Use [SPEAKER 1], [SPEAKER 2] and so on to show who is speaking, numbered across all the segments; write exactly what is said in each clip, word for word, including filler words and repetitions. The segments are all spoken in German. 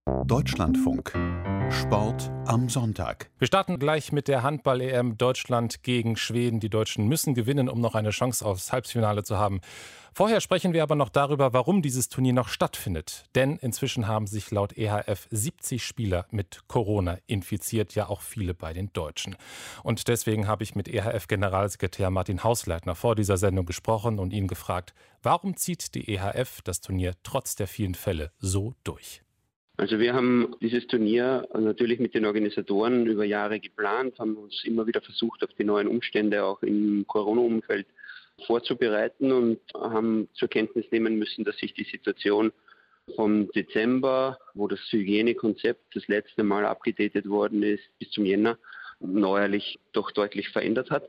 [SPEAKER 1] Deutschlandfunk. Sport am Sonntag.
[SPEAKER 2] Wir starten gleich mit der Handball-E M Deutschland gegen Schweden. Die Deutschen müssen gewinnen, um noch eine Chance aufs Halbfinale zu haben. Vorher sprechen wir aber noch darüber, warum dieses Turnier noch stattfindet. Denn inzwischen haben sich laut E H F siebzig Spieler mit Corona infiziert, ja auch viele bei den Deutschen. Und deswegen habe ich mit E H F-Generalsekretär Martin Hausleitner vor dieser Sendung gesprochen und ihn gefragt, warum zieht die E H F das Turnier trotz der vielen Fälle so durch?
[SPEAKER 3] Also wir haben dieses Turnier natürlich mit den Organisatoren über Jahre geplant, haben uns immer wieder versucht, auf die neuen Umstände auch im Corona-Umfeld vorzubereiten und haben zur Kenntnis nehmen müssen, dass sich die Situation vom Dezember, wo das Hygienekonzept das letzte Mal abgedatet worden ist, bis zum Jänner neuerlich doch deutlich verändert hat.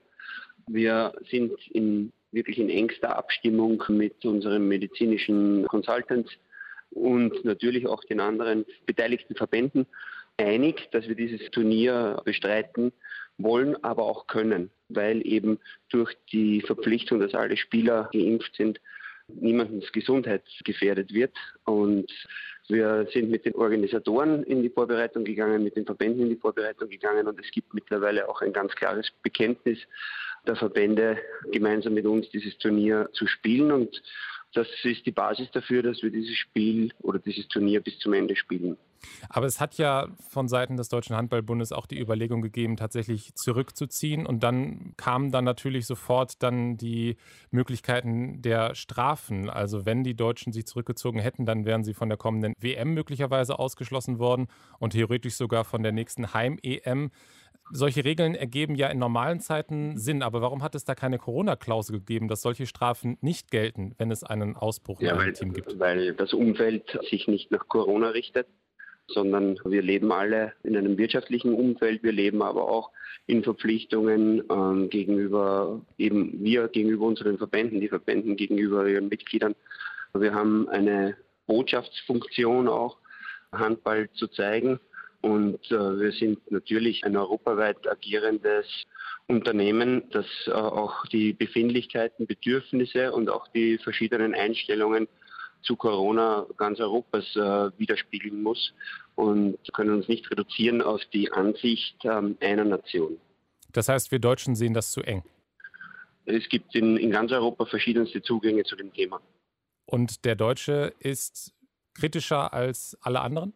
[SPEAKER 3] Wir sind in, wirklich in engster Abstimmung mit unseren medizinischen Consultants und natürlich auch den anderen beteiligten Verbänden einig, dass wir dieses Turnier bestreiten wollen, aber auch können, weil eben durch die Verpflichtung, dass alle Spieler geimpft sind, niemandens Gesundheit gefährdet wird. Und wir sind mit den Organisatoren in die Vorbereitung gegangen, mit den Verbänden in die Vorbereitung gegangen und es gibt mittlerweile auch ein ganz klares Bekenntnis der Verbände, gemeinsam mit uns dieses Turnier zu spielen, und das ist die Basis dafür, dass wir dieses Spiel oder dieses Turnier bis zum Ende spielen.
[SPEAKER 2] Aber es hat ja von Seiten des Deutschen Handballbundes auch die Überlegung gegeben, tatsächlich zurückzuziehen. Und dann kamen dann natürlich sofort dann die Möglichkeiten der Strafen. Also wenn die Deutschen sich zurückgezogen hätten, dann wären sie von der kommenden W M möglicherweise ausgeschlossen worden und theoretisch sogar von der nächsten Heim-E M. Solche Regeln ergeben ja in normalen Zeiten Sinn, aber warum hat es da keine Corona-Klausel gegeben, dass solche Strafen nicht gelten, wenn es einen Ausbruch in
[SPEAKER 3] ja,
[SPEAKER 2] einem
[SPEAKER 3] weil,
[SPEAKER 2] Team gibt?
[SPEAKER 3] Weil das Umfeld sich nicht nach Corona richtet, sondern wir leben alle in einem wirtschaftlichen Umfeld, wir leben aber auch in Verpflichtungen ähm, gegenüber, eben wir gegenüber unseren Verbänden, die Verbänden gegenüber ihren Mitgliedern. Wir haben eine Botschaftsfunktion auch, Handball zu zeigen. Und äh, wir sind natürlich ein europaweit agierendes Unternehmen, das äh, auch die Befindlichkeiten, Bedürfnisse und auch die verschiedenen Einstellungen zu Corona ganz Europas äh, widerspiegeln muss und können uns nicht reduzieren auf die Ansicht ähm, einer Nation.
[SPEAKER 2] Das heißt, wir Deutschen sehen das zu eng.
[SPEAKER 3] Es gibt in, in ganz Europa verschiedenste Zugänge zu dem Thema.
[SPEAKER 2] Und der Deutsche ist kritischer als alle anderen?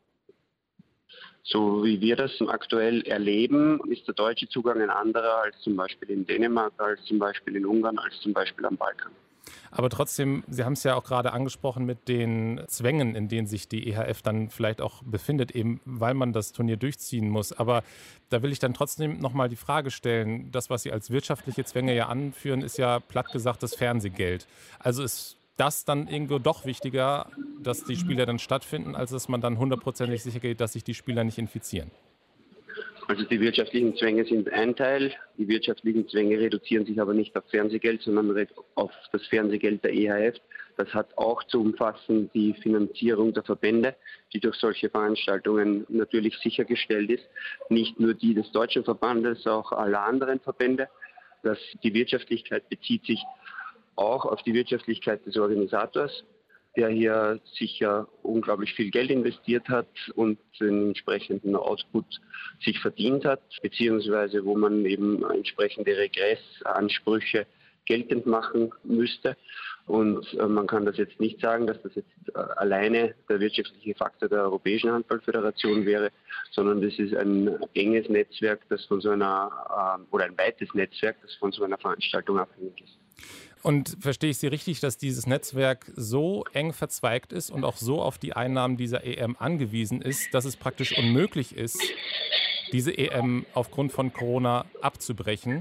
[SPEAKER 3] So wie wir das aktuell erleben, ist der deutsche Zugang ein anderer als zum Beispiel in Dänemark, als zum Beispiel in Ungarn, als zum Beispiel am Balkan.
[SPEAKER 2] Aber trotzdem, Sie haben es ja auch gerade angesprochen mit den Zwängen, in denen sich die E H F dann vielleicht auch befindet, eben weil man das Turnier durchziehen muss. Aber da will ich dann trotzdem nochmal die Frage stellen, das, was Sie als wirtschaftliche Zwänge ja anführen, ist ja platt gesagt das Fernsehgeld. Also ist das dann irgendwo doch wichtiger, dass die Spiele dann stattfinden, als dass man dann hundertprozentig sicher geht, dass sich die Spieler nicht infizieren?
[SPEAKER 3] Also die wirtschaftlichen Zwänge sind ein Teil. Die wirtschaftlichen Zwänge reduzieren sich aber nicht auf Fernsehgeld, sondern auf das Fernsehgeld der E H F. Das hat auch zu umfassen die Finanzierung der Verbände, die durch solche Veranstaltungen natürlich sichergestellt ist. Nicht nur die des deutschen Verbandes, auch aller anderen Verbände. Das, die Wirtschaftlichkeit bezieht sich auch auf die Wirtschaftlichkeit des Organisators, der hier sicher unglaublich viel Geld investiert hat und den entsprechenden Output sich verdient hat, beziehungsweise wo man eben entsprechende Regressansprüche geltend machen müsste. Und äh, man kann das jetzt nicht sagen, dass das jetzt äh, alleine der wirtschaftliche Faktor der Europäischen Handballföderation wäre, sondern das ist ein enges Netzwerk, das von so einer, äh, oder ein weites Netzwerk, das von so einer Veranstaltung abhängig ist.
[SPEAKER 2] Und verstehe ich Sie richtig, dass dieses Netzwerk so eng verzweigt ist und auch so auf die Einnahmen dieser E M angewiesen ist, dass es praktisch unmöglich ist, diese E M aufgrund von Corona abzubrechen?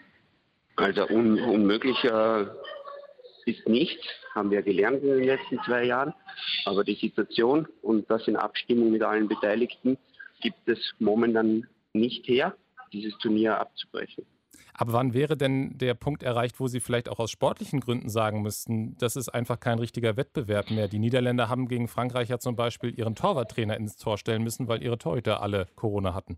[SPEAKER 3] Also un unmöglich äh, ist nichts, haben wir gelernt in den letzten zwei Jahren. Aber die Situation, und das in Abstimmung mit allen Beteiligten, gibt es momentan nicht her, dieses Turnier abzubrechen.
[SPEAKER 2] Aber wann wäre denn der Punkt erreicht, wo Sie vielleicht auch aus sportlichen Gründen sagen müssten, das ist einfach kein richtiger Wettbewerb mehr? Die Niederländer haben gegen Frankreich ja zum Beispiel ihren Torwarttrainer ins Tor stellen müssen, weil ihre Torhüter alle Corona hatten.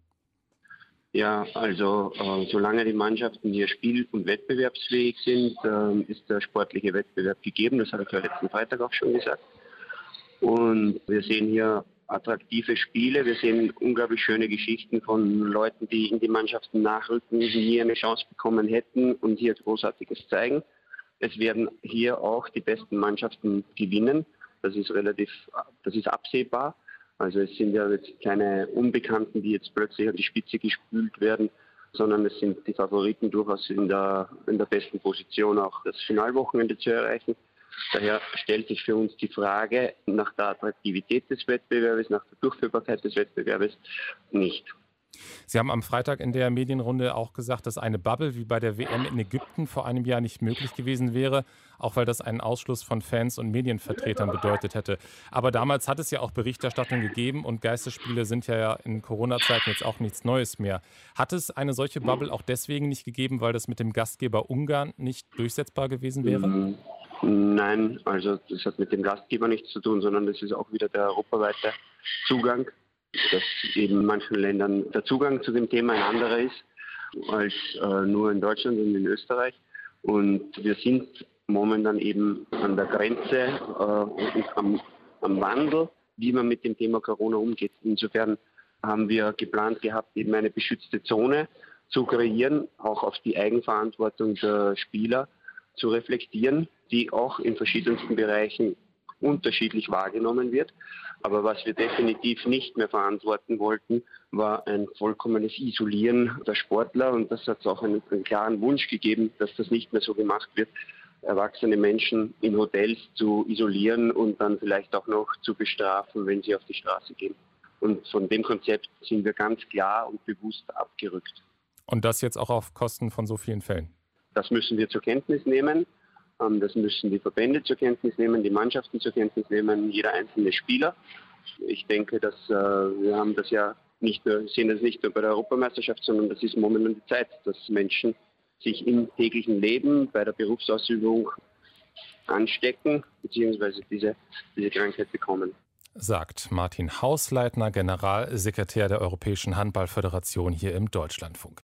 [SPEAKER 3] Ja, also äh, solange die Mannschaften hier spiel- und wettbewerbsfähig sind, äh, ist der sportliche Wettbewerb gegeben. Das habe ich ja letzten Freitag auch schon gesagt. Und wir sehen hier attraktive Spiele. Wir sehen unglaublich schöne Geschichten von Leuten, die in die Mannschaften nachrücken, die nie eine Chance bekommen hätten und hier Großartiges zeigen. Es werden hier auch die besten Mannschaften gewinnen. Das ist relativ, das ist absehbar. Also es sind ja jetzt keine Unbekannten, die jetzt plötzlich an die Spitze gespült werden, sondern es sind die Favoriten durchaus in der, in der besten Position, auch das Finalwochenende zu erreichen. Daher stellt sich für uns die Frage nach der Attraktivität des Wettbewerbs, nach der Durchführbarkeit des Wettbewerbs nicht.
[SPEAKER 2] Sie haben am Freitag in der Medienrunde auch gesagt, dass eine Bubble wie bei der W M in Ägypten vor einem Jahr nicht möglich gewesen wäre, auch weil das einen Ausschluss von Fans und Medienvertretern bedeutet hätte. Aber damals hat es ja auch Berichterstattung gegeben und Geisterspiele sind ja in Corona-Zeiten jetzt auch nichts Neues mehr. Hat es eine solche Bubble auch deswegen nicht gegeben, weil das mit dem Gastgeber Ungarn nicht durchsetzbar gewesen wäre?
[SPEAKER 3] Nein, also das hat mit dem Gastgeber nichts zu tun, sondern das ist auch wieder der europaweite Zugang, dass eben in manchen Ländern der Zugang zu dem Thema ein anderer ist als äh, nur in Deutschland und in Österreich. Und wir sind momentan eben an der Grenze äh, und am, am Wandel, wie man mit dem Thema Corona umgeht. Insofern haben wir geplant gehabt, eben eine beschützte Zone zu kreieren, auch auf die Eigenverantwortung der Spieler zu reflektieren, die auch in verschiedensten Bereichen unterschiedlich wahrgenommen wird. Aber was wir definitiv nicht mehr verantworten wollten, war ein vollkommenes Isolieren der Sportler. Und das hat auch einen, einen klaren Wunsch gegeben, dass das nicht mehr so gemacht wird, erwachsene Menschen in Hotels zu isolieren und dann vielleicht auch noch zu bestrafen, wenn sie auf die Straße gehen. Und von dem Konzept sind wir ganz klar und bewusst abgerückt.
[SPEAKER 2] Und das jetzt auch auf Kosten von so vielen Fällen?
[SPEAKER 3] Das müssen wir zur Kenntnis nehmen. Das müssen die Verbände zur Kenntnis nehmen, die Mannschaften zur Kenntnis nehmen, jeder einzelne Spieler. Ich denke, dass äh, wir haben das ja nicht nur, sehen das nicht nur bei der Europameisterschaft, sondern das ist momentan die Zeit, dass Menschen sich im täglichen Leben bei der Berufsausübung anstecken bzw. diese, diese Krankheit bekommen.
[SPEAKER 2] Sagt Martin Hausleitner, Generalsekretär der Europäischen Handball-Föderation hier im Deutschlandfunk.